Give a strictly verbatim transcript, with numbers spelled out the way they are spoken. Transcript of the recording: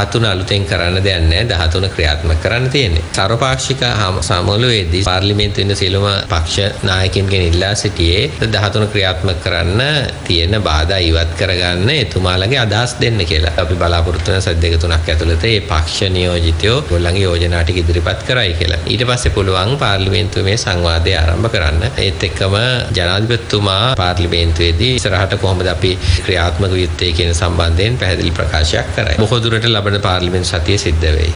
දහතුන අලුතෙන් කරන්න දෙයක් නැහැ. දහතුන ක්‍රියාත්මක කරන්න තියෙන්නේ. සර්වපාක්ෂික සමුළුවේදී පාර්ලිමේන්තුවේ ඉන්න සියලුම පක්ෂ නායකයින්ගෙන් ඉල්ලා සිටියේ දහතුන ක්‍රියාත්මක කරන්න තියෙන බාධා ඉවත් කරගන්න එතුමාලගේ අදහස් දෙන්න කියලා. අපි බලාපොරොත්තු වෙන සද්දක තුනක් ඇතුළත මේ පක්ෂ නියෝජිතයෝ ඔයගොල්ලන්ගේ යෝජනා ටික ඉදිරිපත් කරයි කියලා. ඊට පස්සේ පුළුවන් පාර්ලිමේන්තුවේ මේ සංවාදය ආරම්භ කරන්න. ඒත් එක්කම ජනාධිපතිතුමා පාර්ලිමේන්තුවේදී ඉස්සරහට කොහොමද අපි ක්‍රියාත්මක විය යුත්තේ කියන සම්බන්ධයෙන් පැහැදිලි ප්‍රකාශයක් කරයි. බොහෝ දුරට ලබන පාර්ලිමේන්තු සතියේ සිද්ධ වෙයි.